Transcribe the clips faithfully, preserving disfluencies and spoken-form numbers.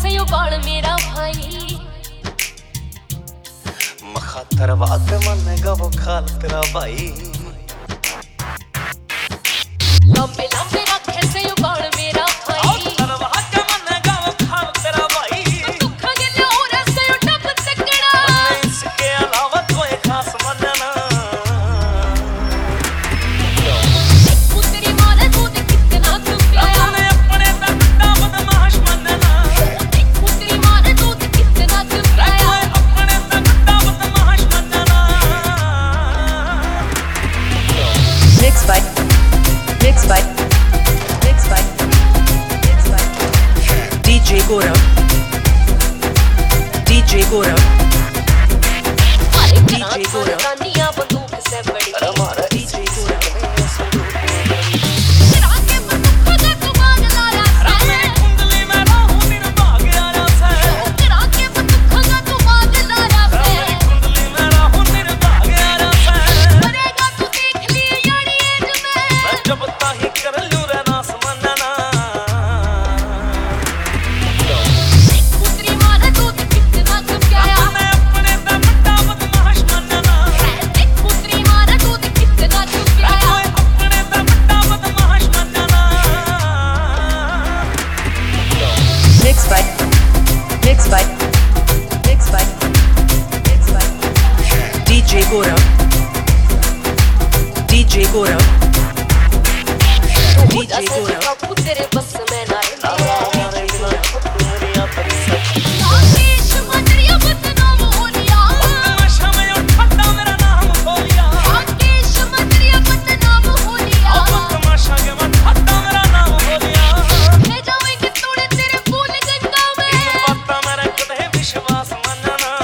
कैसे उबाल मेरा भाई मखातर बात मानेगा वो खाल तेरा भाई लंबे लंबे रखे से उबाल मेरा भाई तरवात मानेगा वो खाल तेरा भाई दुख गिले और ऐसे उठप तकड़ा इसके अलावा कोई खास मनना तेरी मारे तू कितना तू प्यारा अपने तक बदमाश मनना तेरी मारे तू कितना तू प्यारा अपने तक बदमाश मनना Mixed by Mixed by Mixed by Mixed by D J Gaurav D J Gaurav D J Gaurav रानियां बंदूक से बड़ी हमारा D J Gaurav तेरा के बंदूक का तू मांग लाया से कुंडली में रहूं दिन भाग आया से तेरा के बंदूक का तू मांग लाया से कुंडली में रहूं दिन भाग आया से मरेगा तू देख लिए यारी एज में जब ताही कर लूं रे नास मनना तेरी मारे तू कितना तू प्यारा अपने अपने तक बदमाश मनना तेरी मारे तू कितना तू प्यारा अपने तक बदमाश मनना Mixed by Mixed by Mixed by Mixed by D J Gaurav D J Gaurav D J Gaurav तेरे बस में ना हमारे दुनिया पर सब आशीष मदरिया बदनाम हो लिया तमाशा में उठाता मेरा नाम खोलिया आशीष मदरिया बदनाम हो लिया तमाशा के उठाता मेरा नाम खोलिया ले जाएंगे तोड़े तेरे फूल गंगा में बात मेरा कदे विश्वास मनना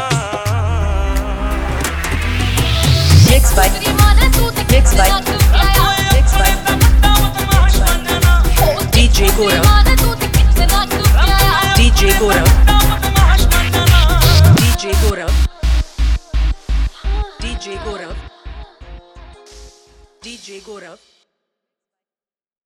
Mixed by तेरी माने तू Mixed by कितना तू प्यारा Mixed by बदमाश मनना D J Gaurav माने तू कितना तू प्यारा D J Gaurav बदमाश मनना D J Gaurav D J Gaurav D J Gaurav